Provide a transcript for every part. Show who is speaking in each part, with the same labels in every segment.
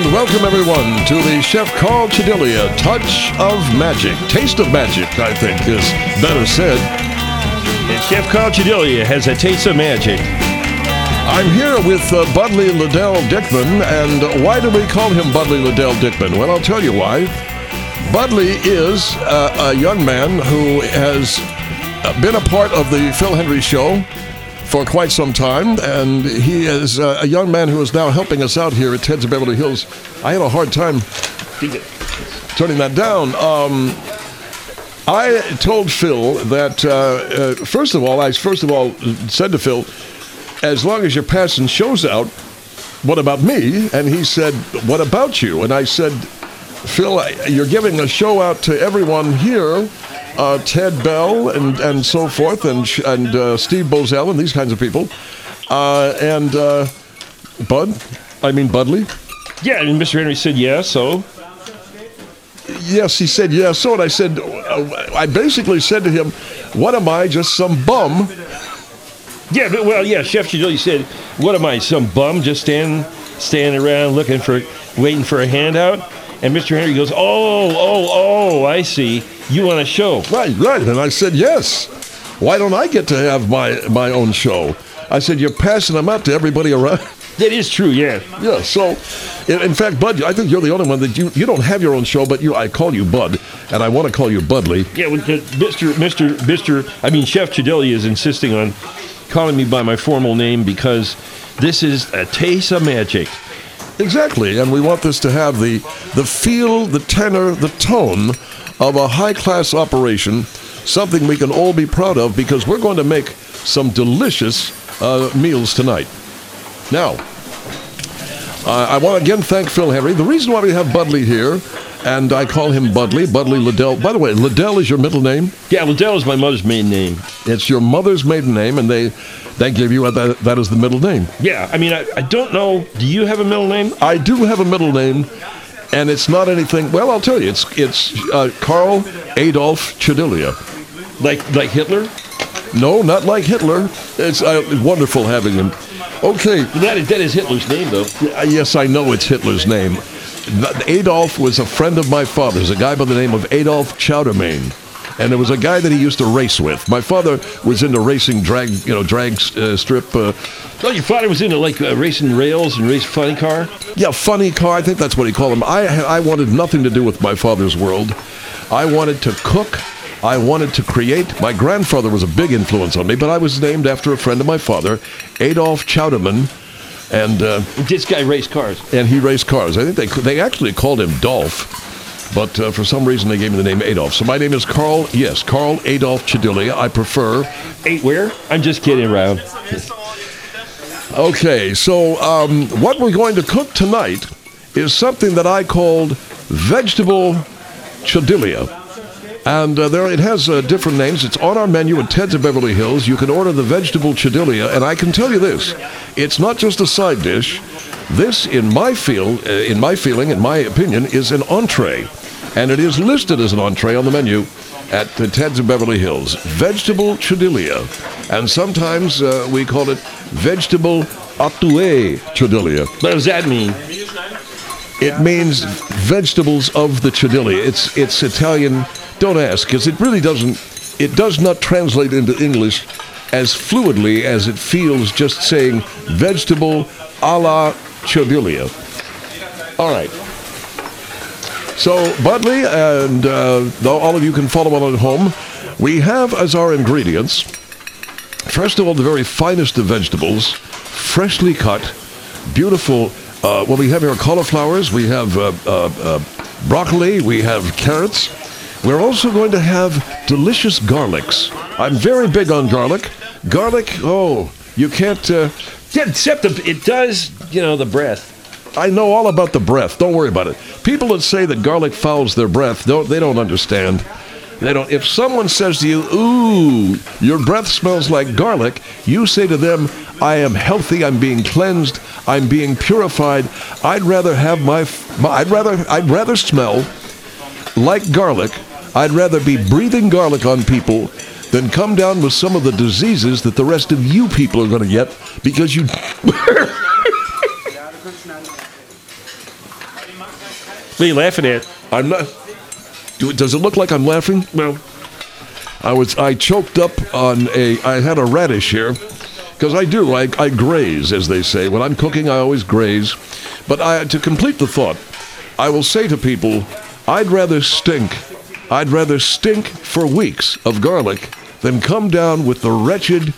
Speaker 1: And welcome everyone to the Chef Carl Chedilia Touch of Magic. Taste of Magic, I think, is better said.
Speaker 2: And Chef Carl Chedilia has a taste of magic.
Speaker 1: I'm here with Budley Liddell Dickman, and why do we call him Budley Liddell Dickman? Well, I'll tell you why. Budley is a young man who has been a part of the Phil Hendrie Show for quite some time, and he is a young man who is now helping us out here at Ted's of Beverly Hills. I had a hard time turning that down. I told Phil that, first of all, I said to Phil, as long as you're passing shows out, what about me? And he said, what about you? And I said, Phil, you're giving a show out to everyone here, Ted Bell and so forth, and Steve Bozell and these kinds of people, and Budley.
Speaker 2: Yeah, and Mr. Henry said, yeah, so?
Speaker 1: Yes, he said, yeah, so, and I said, I basically said to him, what am I, just some bum?
Speaker 2: Yeah, but, well, yeah, Chef Chedilia said, what am I, some bum just standing around waiting for a handout? And Mr. Henry goes, oh, I see. You want a show.
Speaker 1: Right. And I said, yes. Why don't I get to have my own show? I said, you're passing them out to everybody around.
Speaker 2: That is true, yeah.
Speaker 1: Yeah, so, in fact, Bud, I think you're the only one that you don't have your own show, but I call you Bud, and I want to call you Budley.
Speaker 2: Yeah, well, Chef Chedilia is insisting on calling me by my formal name because this is a taste of magic.
Speaker 1: Exactly, and we want this to have the feel, the tenor, the tone of a high-class operation, something we can all be proud of because we're going to make some delicious meals tonight. Now, I want to again thank Phil Hendrie. The reason why we have Budley here, and I call him Budley Liddell. By the way, Liddell is your middle name?
Speaker 2: Yeah, Liddell is my mother's maiden name.
Speaker 1: It's your mother's maiden name, and they gave you that as the middle name.
Speaker 2: Yeah, I don't know. Do you have a middle name?
Speaker 1: I do have a middle name, and it's not anything. Well, I'll tell you, it's Carl Adolf Chedilia.
Speaker 2: Like Hitler?
Speaker 1: No, not like Hitler. It's wonderful having him. Okay.
Speaker 2: That is Hitler's name, though.
Speaker 1: Yes, I know it's Hitler's name. Adolf was a friend of my father's, a guy by the name of Adolf Chowdermain. And there was a guy that he used to race with. My father was into racing drag strip.
Speaker 2: Oh, your father was into racing rails and race funny car?
Speaker 1: Yeah, funny car. I think that's what he called them. I wanted nothing to do with my father's world. I wanted to cook. I wanted to create. My grandfather was a big influence on me, but I was named after a friend of my father, Adolf Chowderman. And
Speaker 2: this guy raced cars.
Speaker 1: And he raced cars. I think they actually called him Dolph, but for some reason they gave me the name Adolf. So my name is Carl Adolf Chedilia. I prefer.
Speaker 2: Where? I'm just kidding around.
Speaker 1: Okay, so what we're going to cook tonight is something that I called vegetable Chedilia. And it has different names. It's on our menu at Ted's of Beverly Hills. You can order the vegetable Chedilia, and I can tell you this: it's not just a side dish. This, in my opinion, is an entree, and it is listed as an entree on the menu at the Ted's of Beverly Hills. Vegetable Chedilia, and sometimes we call it vegetable atoué Chedilia.
Speaker 2: What does that mean?
Speaker 1: It means vegetables of the Chedilia. It's Italian. Don't ask, because it really doesn't. It does not translate into English as fluidly as it feels just saying vegetable a la Chedilia. All right. So, Budley, and all of you can follow on at home. We have as our ingredients, first of all, the very finest of vegetables, freshly cut, beautiful. We have here cauliflowers, we have broccoli, we have carrots. We're also going to have delicious garlics. I'm very big on garlic. Garlic, you can't.
Speaker 2: Except it does, the breath.
Speaker 1: I know all about the breath. Don't worry about it. People that say that garlic fouls their breath, they don't understand. They don't. If someone says to you, "Ooh, your breath smells like garlic," you say to them, "I am healthy. I'm being cleansed. I'm being purified. I'd rather smell like garlic. I'd rather be breathing garlic on people than come down with some of the diseases that the rest of you people are going to get because you..."
Speaker 2: What are you laughing at?
Speaker 1: I'm not. Does it look like I'm laughing?
Speaker 2: Well,
Speaker 1: I choked up on I had a radish here, because I graze, as they say. When I'm cooking, I always graze. But to complete the thought, I will say to people, I'd rather stink for weeks of garlic than come down with the wretched,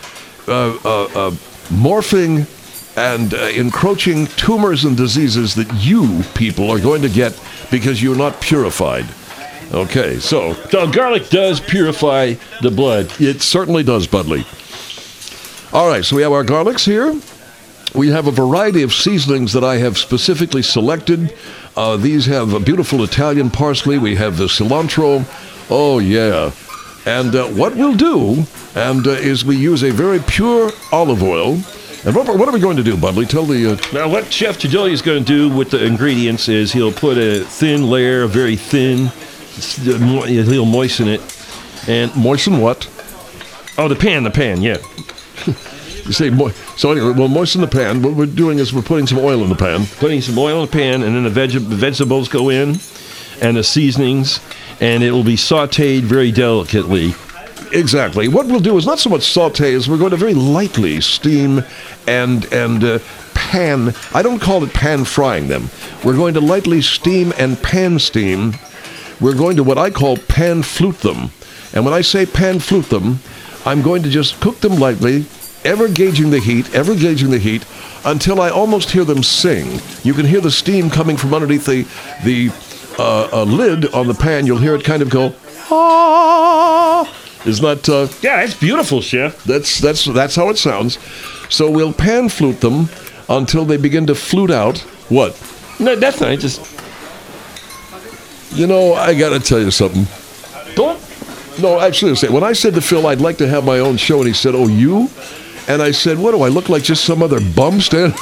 Speaker 1: morphing and encroaching tumors and diseases that you people are going to get because you're not purified. Okay, so
Speaker 2: garlic does purify the blood.
Speaker 1: It certainly does, Budley. All right, so we have our garlics here. We have a variety of seasonings that I have specifically selected. These have a beautiful Italian parsley. We have the cilantro. Oh, yeah. And what we'll do is we use a very pure olive oil. And what are we going to do, Budley? Tell the...
Speaker 2: Now, what Chef Chidilia is going to do with the ingredients is he'll put a thin layer, a very thin... He'll moisten it. And
Speaker 1: moisten what?
Speaker 2: Oh, the pan, yeah.
Speaker 1: You say, so anyway, we'll moisten the pan. What we're doing is we're putting some oil in the pan.
Speaker 2: Putting some oil in the pan, and then the vegetables go in, and the seasonings, and it will be sautéed very delicately.
Speaker 1: Exactly. What we'll do is not so much saute as we're going to very lightly steam and pan. I don't call it pan frying them. We're going to lightly steam and pan steam. We're going to what I call pan flute them. And when I say pan flute them, I'm going to just cook them lightly, ever gauging the heat, until I almost hear them sing. You can hear the steam coming from underneath the lid on the pan. You'll hear it kind of go, ah. Isn't that...
Speaker 2: Yeah, it's beautiful, Chef.
Speaker 1: That's how it sounds. So we'll pan flute them until they begin to flute out. What?
Speaker 2: No, that's not. Just...
Speaker 1: You know, I got to tell you something.
Speaker 2: Don't.
Speaker 1: No, actually, when I said to Phil I'd like to have my own show, and he said, oh, you? And I said, what do I look like, just some other bum stand?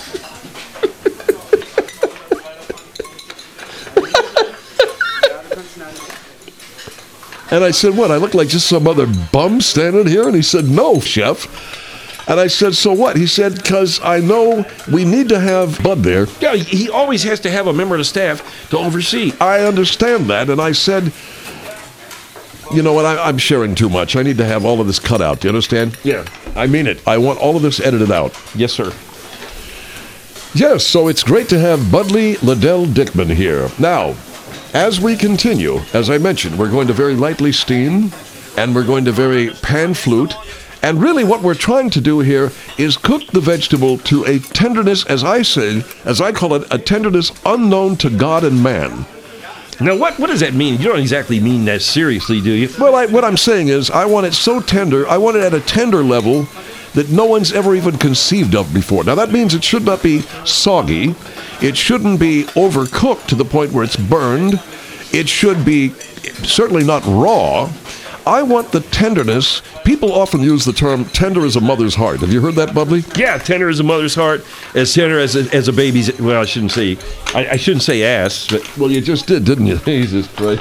Speaker 1: And I said, what, I look like just some other bum standing here? And he said, no, Chef. And I said, so what? He said, because I know we need to have Bud there.
Speaker 2: Yeah, he always has to have a member of the staff to oversee.
Speaker 1: I understand that. And I said, you know what, I'm sharing too much. I need to have all of this cut out. Do you understand?
Speaker 2: Yeah.
Speaker 1: I mean it. I want all of this edited out.
Speaker 2: Yes, sir.
Speaker 1: Yes, so it's great to have Budley Liddell Dickman here. Now, as we continue, as I mentioned, we're going to very lightly steam, and we're going to very pan flute. And really what we're trying to do here is cook the vegetable to a tenderness, as I call it, a tenderness unknown to God and man.
Speaker 2: Now, what does that mean? You don't exactly mean that seriously, do you?
Speaker 1: Well, what I'm saying is I want it so tender, I want it at a tender level that no one's ever even conceived of before. Now, that means it should not be soggy. It shouldn't be overcooked to the point where it's burned. It should be certainly not raw. I want the tenderness. People often use the term tender as a mother's heart. Have you heard that, Budley?
Speaker 2: Yeah, tender as a mother's heart, as tender as a baby's. Well, I shouldn't say ass, but
Speaker 1: well, you just did, didn't you? Jesus Christ.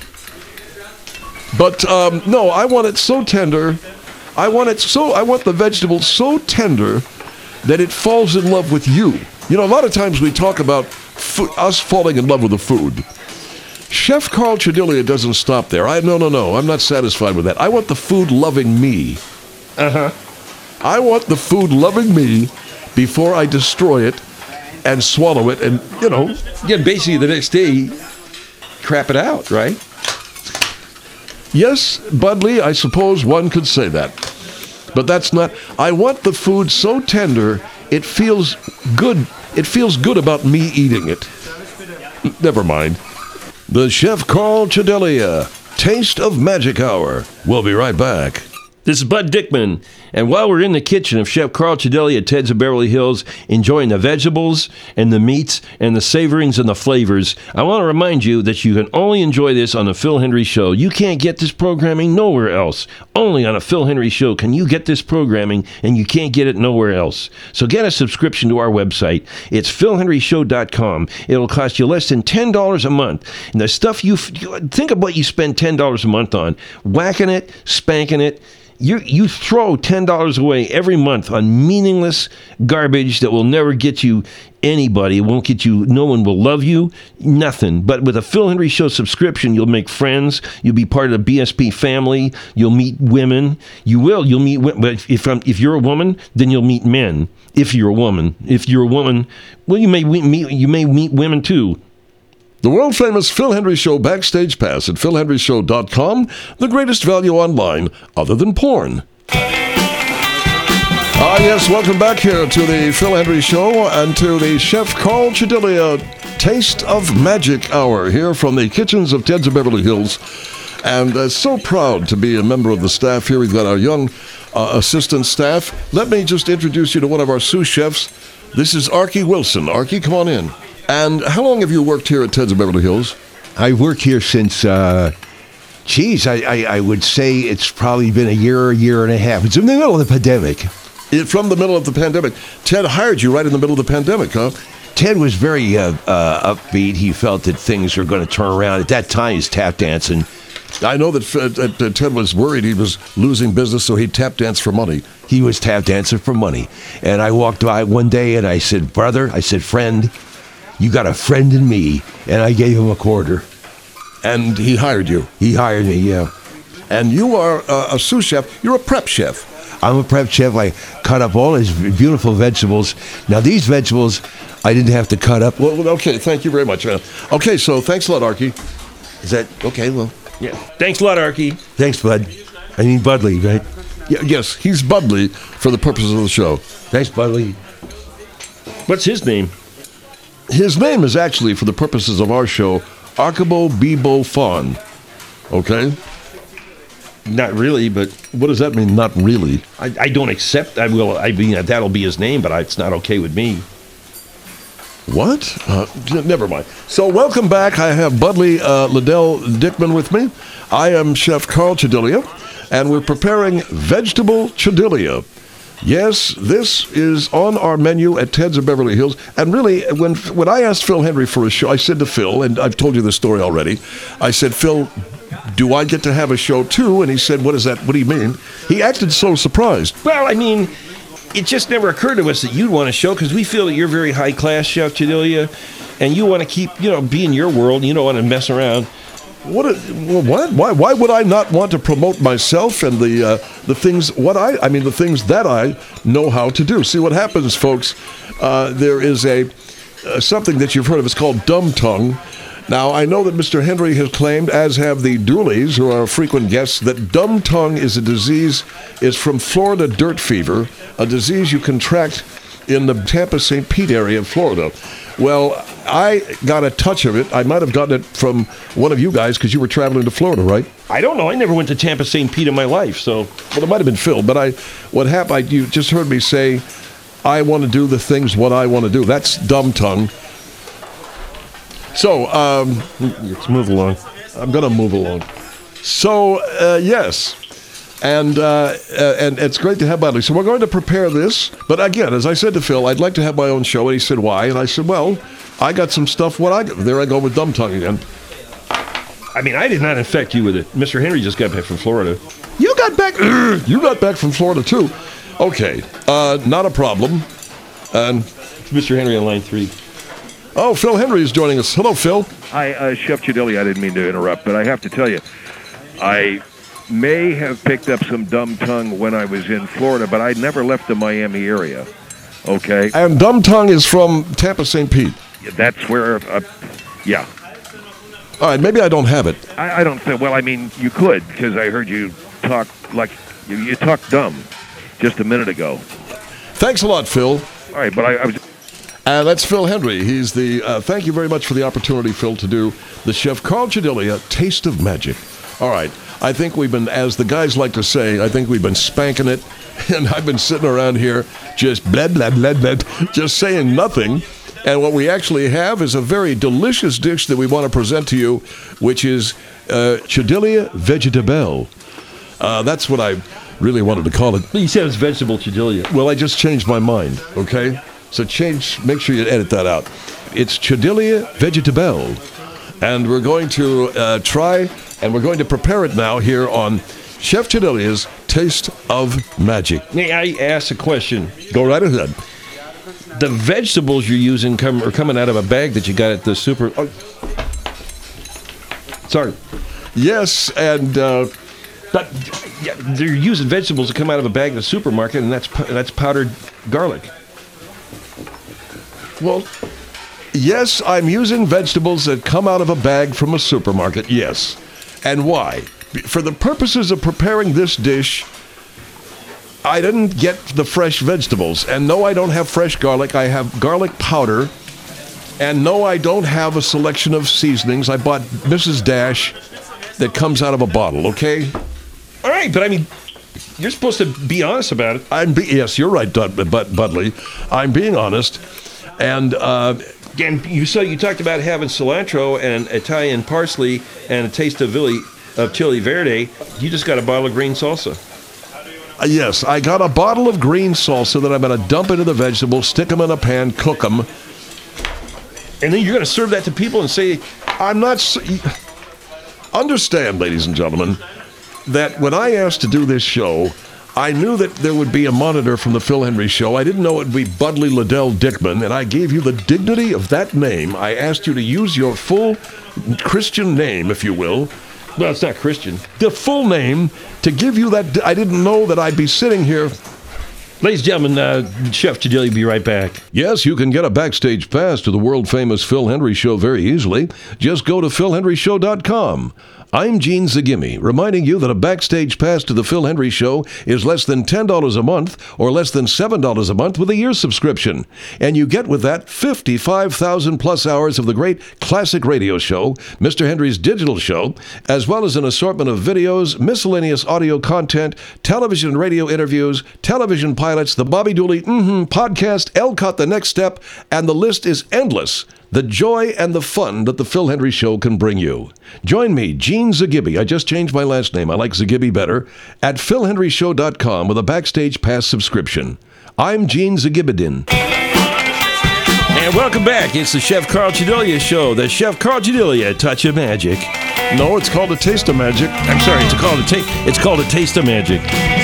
Speaker 1: But no, I want it so tender. I want the vegetable so tender that it falls in love with you. You know, a lot of times we talk about us falling in love with the food. Chef Carl Chidilia doesn't stop there. No. I'm not satisfied with that. I want the food loving me.
Speaker 2: Uh-huh.
Speaker 1: I want the food loving me before I destroy it and swallow it and, you know.
Speaker 2: Yeah, basically the next day, crap it out, right?
Speaker 1: Yes, Budley, I suppose one could say that. But that's not... I want the food so tender, it feels good. It feels good about me eating it. Never mind. The Chef Carl Chidilia Taste of Magic Hour. We'll be right back.
Speaker 2: This is Bud Dickman, and while we're in the kitchen of Chef Carl Chidilia at Ted's of Beverly Hills, enjoying the vegetables and the meats and the savorings and the flavors, I want to remind you that you can only enjoy this on the Phil Hendrie Show. You can't get this programming nowhere else. Only on a Phil Hendrie Show can you get this programming, and you can't get it nowhere else. So get a subscription to our website. It's philhendrieshow.com. It'll cost you less than $10 a month. And the stuff think of what you spend $10 a month on. Whacking it, spanking it, You throw $10 away every month on meaningless garbage that will never get you anybody. It won't get you. No one will love you. Nothing. But with a Phil Hendrie Show subscription, you'll make friends. You'll be part of the BSP family. You'll meet women. You'll meet. But if you're a woman, then you'll meet men. If you're a woman, well, you may meet women too.
Speaker 1: The world-famous Phil Hendrie Show Backstage Pass at philhendrieshow.com, the greatest value online other than porn. Yes, welcome back here to the Phil Hendrie Show and to the Chef Carl Chidilia Taste of Magic Hour here from the kitchens of Ted's of Beverly Hills. And so proud to be a member of the staff here. We've got our young assistant staff. Let me just introduce you to one of our sous chefs. This is Arkie Wilson. Arkie, come on in. And how long have you worked here at Ted's of Beverly Hills?
Speaker 3: I've worked here since, I would say it's probably been a year and a half. It's in the middle of the pandemic.
Speaker 1: From the middle of the pandemic. Ted hired you right in the middle of the pandemic, huh?
Speaker 3: Ted was very upbeat. He felt that things were going to turn around. At that time, he's tap dancing.
Speaker 1: I know that Ted was worried he was losing business, so he tap danced for money.
Speaker 3: He was tap dancing for money. And I walked by one day and I said, friend, you got a friend in me. And I gave him a quarter.
Speaker 1: And he hired you?
Speaker 3: He hired me, yeah.
Speaker 1: And you are a sous chef. You're a prep chef.
Speaker 3: I'm a prep chef. I cut up all his beautiful vegetables. Now, these vegetables, I didn't have to cut up.
Speaker 1: Well, okay, thank you very much. Okay, so thanks a lot, Arkie.
Speaker 3: Is that, okay, well.
Speaker 2: Yeah. Thanks a lot, Arkie.
Speaker 3: Thanks, Bud. I mean Budley, right?
Speaker 1: Yeah, yes, he's Budley for the purposes of the show.
Speaker 3: Thanks, Budley.
Speaker 2: What's his name?
Speaker 1: His name is actually, for the purposes of our show, Akabo Bibo Fawn. Okay?
Speaker 2: Not really, but
Speaker 1: what does that mean, not really?
Speaker 2: I don't accept. I mean, that'll be his name, but it's not okay with me.
Speaker 1: What? Never mind. So welcome back. I have Budley Liddell Dickman with me. I am Chef Carl Chidilia, and we're preparing vegetable chidilia. Yes, this is on our menu at Ted's of Beverly Hills. And really, when I asked Phil Hendrie for a show, I said to Phil, and I've told you this story already, I said, Phil, do I get to have a show too? And he said, what is that? What do you mean? He acted so surprised.
Speaker 2: Well, I mean, it just never occurred to us that you'd want a show because we feel that you're very high class, Chef Chidilia, and you want to keep, be in your world. You don't want to mess around.
Speaker 1: What? Why would I not want to promote myself and the things? The things that I know how to do. See what happens, folks. There is something that you've heard of. It's called dumb tongue. Now, I know that Mr. Hendrie has claimed, as have the Dooleys, who are frequent guests, that dumb tongue is a disease, is from Florida dirt fever, a disease you contract in the Tampa St. Pete area of Florida. Well, I got a touch of it. I might have gotten it from one of you guys because you were traveling to Florida, right?
Speaker 2: I don't know. I never went to Tampa St. Pete in my life, so.
Speaker 1: Well, it might have been Phil, but what happened, you just heard me say, I want to do the things what I want to do. That's dumb tongue. So,
Speaker 2: let's move along.
Speaker 1: I'm going to move along. So, yes. And it's great to have Budley. So we're going to prepare this. But again, as I said to Phil, I'd like to have my own show. And he said, why? And I said, well, I got some stuff. There I go with dumb tongue again.
Speaker 2: I mean, I did not infect you with it. Mr. Hendrie just got back from Florida.
Speaker 1: You got back from Florida, too. Okay, not a problem. And
Speaker 2: Mr. Hendrie on line 3.
Speaker 1: Oh, Phil Hendrie is joining us. Hello, Phil.
Speaker 4: Hi, Chef Chidilia. I didn't mean to interrupt, but I have to tell you, I may have picked up some dumb tongue when I was in Florida, but I never left the Miami area. Okay?
Speaker 1: And dumb tongue is from Tampa St. Pete.
Speaker 4: That's where, yeah.
Speaker 1: All right, maybe I don't have it.
Speaker 4: I don't think, well, I mean, you could, because I heard you talk like, you talked dumb just a minute ago.
Speaker 1: Thanks a lot, Phil.
Speaker 4: All right, but I was...
Speaker 1: That's Phil Hendrie. He's the, thank you very much for the opportunity, Phil, to do the Chef Carl Chidilia Taste of Magic. All right. I think we've been, as the guys like to say, I think we've been spanking it. And I've been sitting around here just blah, blah, blah, blah, just saying nothing. And what we actually have is a very delicious dish that we want to present to you, which is Chidilia Vegetable. That's what I really wanted to call it.
Speaker 2: You said it's vegetable Chidilia.
Speaker 1: Well, I just changed my mind, okay? So make sure you edit that out. It's Chidilia Vegetable. And we're going to try, and we're going to prepare it now here on Chef Chidilia's taste of magic.
Speaker 2: May I ask a question?
Speaker 1: Go right ahead.
Speaker 2: The vegetables you're using are coming out of a bag that you got at the super. Oh. Sorry.
Speaker 1: Yes, and
Speaker 2: But yeah, they're using vegetables that come out of a bag at the supermarket, and that's powdered garlic.
Speaker 1: well, yes, I'm using vegetables that come out of a bag from a supermarket. Yes, and why? For the purposes of preparing this dish, I didn't get the fresh vegetables, and no, I don't have fresh garlic. I have garlic powder. And no, I don't have a selection of seasonings. I bought Mrs. Dash that comes out of a bottle, okay?
Speaker 2: All right, but I mean, you're supposed to be honest about it.
Speaker 1: Yes, you're right, Budley. I'm being honest. And
Speaker 2: And you talked about having cilantro and Italian parsley and a taste of chili verde. You just got a bottle of green salsa.
Speaker 1: yes, I got a bottle of green salsa that I'm going to dump into the vegetables, stick them in a pan, cook them.
Speaker 2: And then you're going to serve that to people and say,
Speaker 1: I'm not... Understand, ladies and gentlemen, that when I asked to do this show, I knew that there would be a monitor from the Phil Henry Show. I didn't know it would be Budley Liddell Dickman, and I gave you the dignity of that name. I asked you to use your full Christian name, if you will.
Speaker 2: well, it's not Christian.
Speaker 1: The full name to give you that. I didn't know that I'd be sitting here.
Speaker 2: Ladies and gentlemen, Chef Chedilli will be right back.
Speaker 1: Yes, you can get a backstage pass to the world-famous Phil Henry Show very easily. Just go to philhenryshow.com. I'm Gene Zagimi, reminding you that a backstage pass to the Phil Henry Show is less than $10 a month or less than $7 a month with a year subscription. And you get with that 55,000 plus hours of the great classic radio show, Mr. Henry's digital show, as well as an assortment of videos, miscellaneous audio content, television and radio interviews, television pilots, the Bobby Dooley podcast, Elcott The Next Step, and the list is endless. The joy and the fun that the Phil Henry Show can bring you. Join me, Gene Zagibbi. I just changed my last name. I like Zagibbi better. At philhenryshow.com with a Backstage Pass subscription. I'm Gene Zagibidin.
Speaker 2: And welcome back. It's the Chef Carl Chedilli Show. The Chef Carl Chedilli, Touch of Magic.
Speaker 1: No, it's called A Taste of Magic.
Speaker 2: I'm sorry, it's called a Taste of Magic.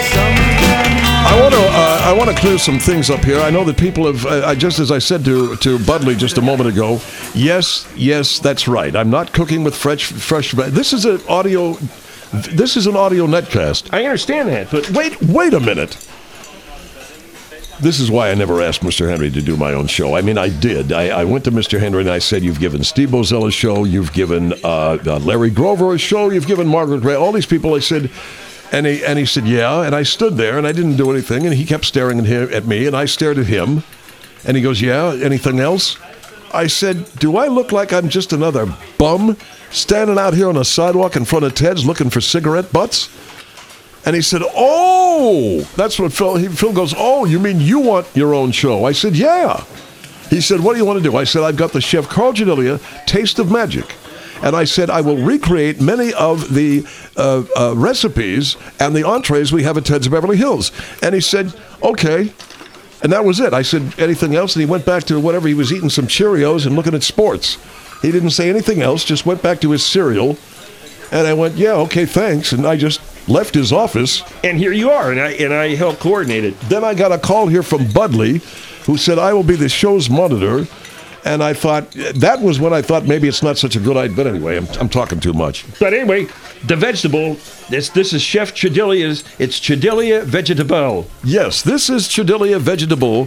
Speaker 1: I want to clear some things up here. I know that people have, just as I said to Budley just a moment ago, yes, that's right. I'm not cooking with fresh. This is an audio netcast.
Speaker 2: I understand that, but
Speaker 1: Wait a minute. This is why I never asked Mr. Henry to do my own show. I mean, I did. I went to Mr. Henry and I said, you've given Steve Bozell a show, you've given Larry Grover a show, you've given Margaret Ray, all these people. I said, and he said, yeah, and I stood there and I didn't do anything, and he kept staring at me, and I stared at him, and he goes, yeah, anything else? I said, do I look like I'm just another bum standing out here on a sidewalk in front of Ted's looking for cigarette butts? And he said, oh, that's what Phil goes, oh, you mean you want your own show? I said, yeah. He said, what do you want to do? I said, I've got the Chef Carl Chedilli Taste of Magic. And I said, I will recreate many of the recipes and the entrees we have at Ted's of Beverly Hills. And he said, okay. And that was it. I said, anything else? And he went back to whatever. He was eating some Cheerios and looking at sports. He didn't say anything else, just went back to his cereal. And I went, yeah, okay, thanks. And I just left his office.
Speaker 2: and here you are, and I helped coordinate it.
Speaker 1: Then I got a call here from Budley, who said, I will be the show's monitor. And I thought, that was when I thought maybe it's not such a good idea. But anyway, I'm talking too much.
Speaker 2: But anyway, the vegetable, this is Chef Chedilli's, it's Chedillia Vegetable.
Speaker 1: Yes, this is Chedillia Vegetable,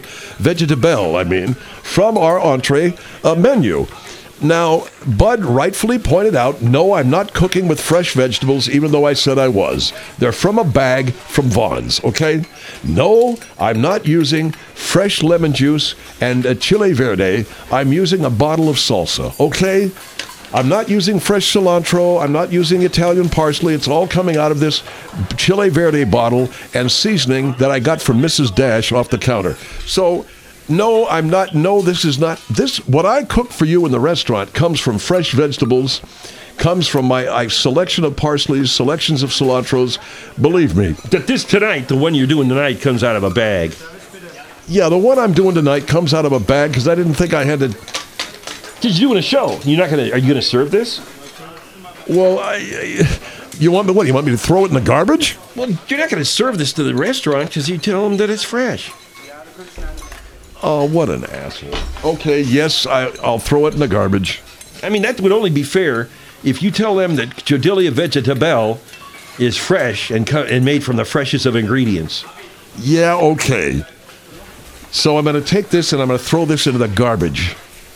Speaker 1: from our entree menu. Now, Bud rightfully pointed out, no, I'm not cooking with fresh vegetables, even though I said I was. They're from a bag from Vaughn's, okay? No, I'm not using fresh lemon juice and a chile verde. I'm using a bottle of salsa, okay? I'm not using fresh cilantro. I'm not using Italian parsley. It's all coming out of this chile verde bottle and seasoning that I got from Mrs. Dash off the counter. So, no, I'm not. No, this is not. What I cook for you in the restaurant comes from fresh vegetables, comes from my selection of parsleys, selections of cilantros. Believe me.
Speaker 2: That the one you're doing tonight, comes out of a bag.
Speaker 1: Yeah, the one I'm doing tonight comes out of a bag because I didn't think I had to.
Speaker 2: Because you're doing a show. Are you gonna serve this?
Speaker 1: Well, You want me? What? You want me to throw it in the garbage?
Speaker 2: Well, you're not going to serve this to the restaurant because you tell them that it's fresh.
Speaker 1: Oh, what an asshole. Okay, yes, I'll throw it in the garbage.
Speaker 2: I mean, that would only be fair if you tell them that Chedilia vegetabile is fresh and made from the freshest of ingredients.
Speaker 1: Yeah, okay. So I'm going to take this and I'm going to throw this into the garbage.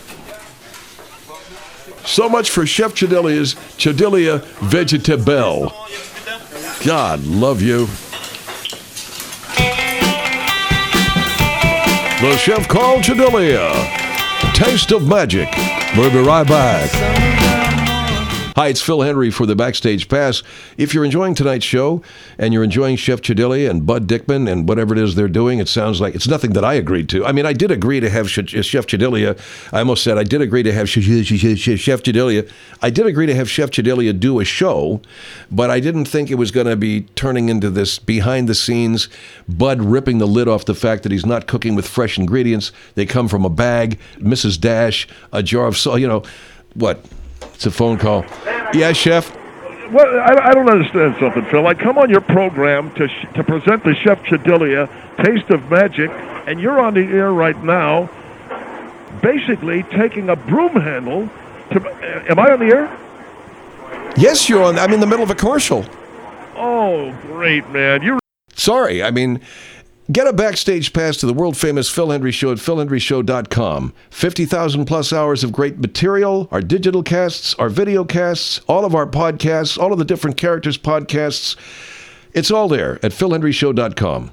Speaker 1: So much for Chef Chedilia's Chedilia vegetabile. God love you. The Chef Carl Chedilia. Taste of Magic. We'll be right back. Hi, it's Phil Henry for the Backstage Pass. If you're enjoying tonight's show and you're enjoying Chef Chedilia and Bud Dickman and whatever it is they're doing, it sounds like it's nothing that I agreed to. I mean, I did agree to have Chef Chedilia. I almost said I did agree to have Chef Chedilia. I did agree to have Chef Chedilia do a show, but I didn't think it was going to be turning into this behind the scenes, Bud ripping the lid off the fact that he's not cooking with fresh ingredients. They come from a bag, Mrs. Dash, a jar of salt, what? It's a phone call. Yeah, Chef?
Speaker 4: Well, I don't understand something, Phil. I come on your program to present the Chef Chedilia Taste of Magic, and you're on the air right now basically taking a broom handle to... Am I on the air?
Speaker 1: Yes, you're on. I'm in the middle of a commercial.
Speaker 4: Oh, great, man.
Speaker 1: Sorry, I mean... Get a backstage pass to the world-famous Phil Hendry Show at philhendryshow.com. 50,000 plus hours of great material, our digital casts, our video casts, all of our podcasts, all of the different characters' podcasts. It's all there at philhendryshow.com.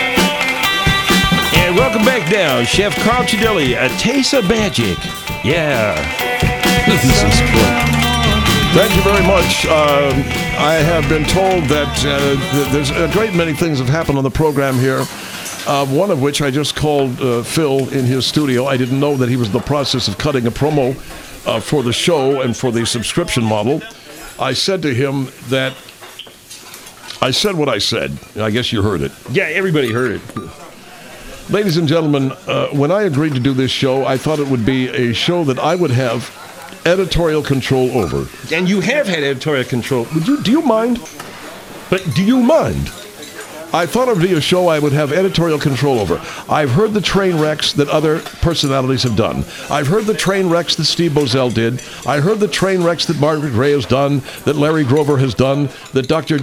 Speaker 2: And welcome back now, Chef Carl Chedilia, A Taste of Magic. Yeah.
Speaker 1: This is good. Thank you very much. I have been told that there's a great many things have happened on the program here. One of which I just called Phil in his studio. I didn't know that he was in the process of cutting a promo for the show and for the subscription model. I said to him that I said what I said. I guess you heard it.
Speaker 2: Yeah, everybody heard it.
Speaker 1: Ladies and gentlemen, when I agreed to do this show, I thought it would be a show that I would have editorial control over.
Speaker 2: And you have had editorial control.
Speaker 1: Do you mind?
Speaker 2: But do you mind?
Speaker 1: I thought it would be a show I would have editorial control over. I've heard the train wrecks that other personalities have done. I've heard the train wrecks that Steve Bozell did. I heard the train wrecks that Margaret Gray has done, that Larry Grover has done, that Dr.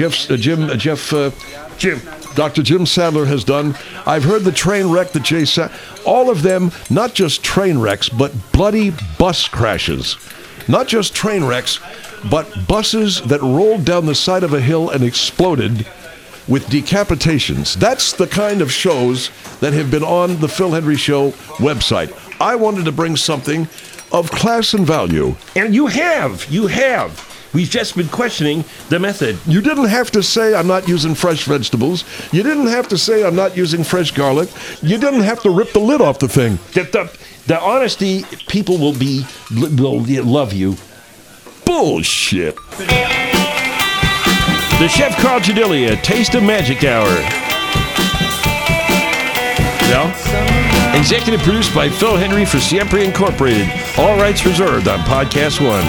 Speaker 1: Dr. Jim Sadler has done. I've heard the train wreck that all of them, not just train wrecks, but bloody bus crashes. Not just train wrecks, but buses that rolled down the side of a hill and exploded with decapitations. That's the kind of shows that have been on the Phil Hendry Show website. I wanted to bring something of class and value.
Speaker 2: And you have. We've just been questioning the method.
Speaker 1: You didn't have to say I'm not using fresh vegetables. You didn't have to say I'm not using fresh garlic. You didn't have to rip the lid off the thing.
Speaker 2: The honesty, people will love you.
Speaker 1: Bullshit.
Speaker 2: The Chef Carl Chedilia Taste of Magic Hour. Yeah. Executive produced by Phil Henry for Siempre Incorporated. All rights reserved on Podcast One.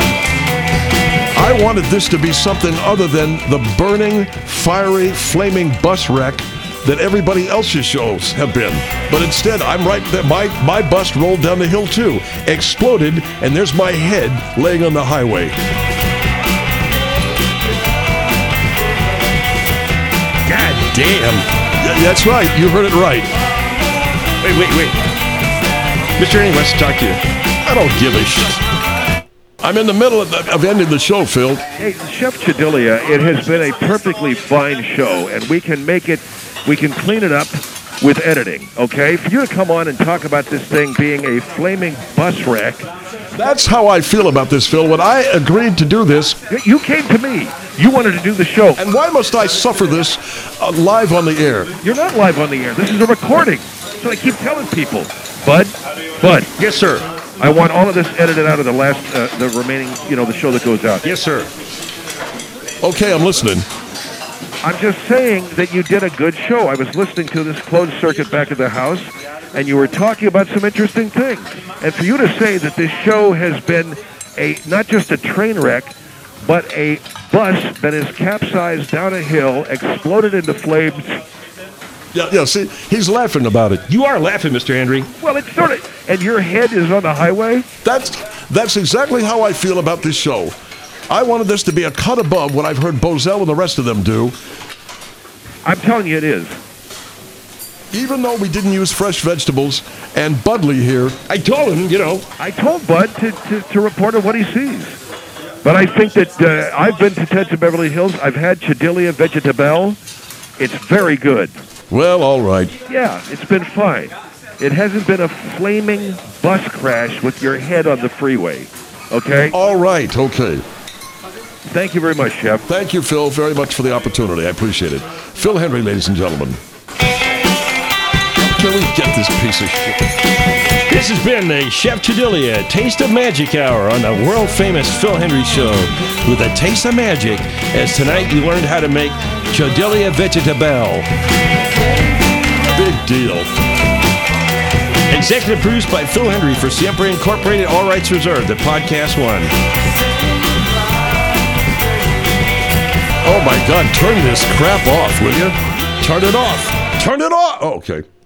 Speaker 1: I wanted this to be something other than the burning, fiery, flaming bus wreck that everybody else's shows have been. But instead, I'm right there. My bus rolled down the hill too, exploded, and there's my head laying on the highway.
Speaker 2: God damn.
Speaker 1: That's right. You heard it right.
Speaker 2: Wait. Mr. Ernie wants to talk to you.
Speaker 1: I don't give a shit. I'm in the middle of ending the show, Phil.
Speaker 4: Hey, Chef Chedilia, it has been a perfectly fine show, and we can clean it up with editing, okay? For you to come on and talk about this thing being a flaming bus wreck.
Speaker 1: That's how I feel about this, Phil. When I agreed to do this...
Speaker 4: You came to me. You wanted to do the show.
Speaker 1: And why must I suffer this live on the air?
Speaker 4: You're not live on the air. This is a recording. So I keep telling people. Bud.
Speaker 2: Yes, sir.
Speaker 4: I want all of this edited out of the remaining, the show that goes out.
Speaker 2: Yes, sir.
Speaker 1: Okay, I'm listening.
Speaker 4: I'm just saying that you did a good show. I was listening to this closed circuit back at the house, and you were talking about some interesting things. And for you to say that this show has been not just a train wreck, but a bus that is capsized down a hill, exploded into flames.
Speaker 1: Yeah, see, he's laughing about it.
Speaker 2: You are laughing, Mr. Henry.
Speaker 4: Well, it's sort of, and your head is on the highway?
Speaker 1: That's exactly how I feel about this show. I wanted this to be a cut above what I've heard Bozell and the rest of them do.
Speaker 4: I'm telling you it is.
Speaker 1: Even though we didn't use fresh vegetables, and Budley here.
Speaker 2: I told him,
Speaker 4: I told Bud to report on what he sees. But I think that I've been to Ted's of Beverly Hills. I've had Chedilia vegetabile. It's very good.
Speaker 1: Well, all right.
Speaker 4: Yeah, it's been fine. It hasn't been a flaming bus crash with your head on the freeway. Okay?
Speaker 1: All right, okay.
Speaker 4: Thank you very much, Chef.
Speaker 1: Thank you, Phil, very much for the opportunity. I appreciate it. Phil Henry, ladies and gentlemen. Can we get this piece of shit?
Speaker 2: This has been the Chef Chedilia Taste of Magic Hour on the world-famous Phil Henry Show with a taste of magic, as tonight you learned how to make Chedilia vegetabile.
Speaker 1: Big deal.
Speaker 2: Executive produced by Phil Henry for Siempre Incorporated, all rights reserved, the Podcast One.
Speaker 1: Oh, my God, turn this crap off, will you? Turn it off. Turn it off. Oh, okay.